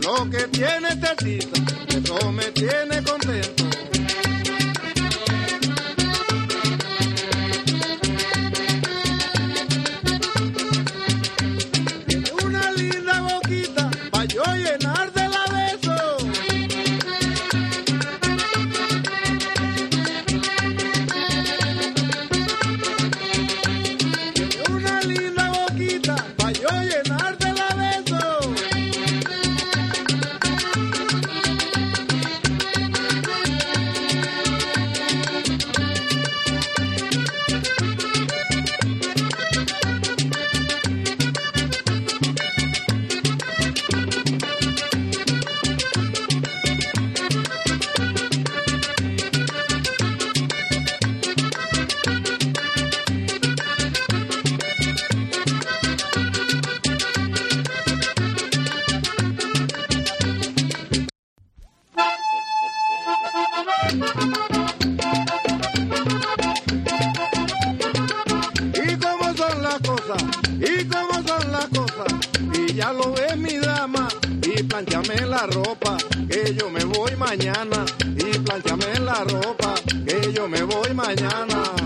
lo que tiene tecita, eso me tiene contento. Tiene una linda boquita pa' yo llenártela de besos. Tiene una linda boquita pa' yo llenártela de besos. Y cómo son las cosas, y ya lo ve mi dama, y planchame la ropa, que yo me voy mañana, y planchame la ropa, que yo me voy mañana.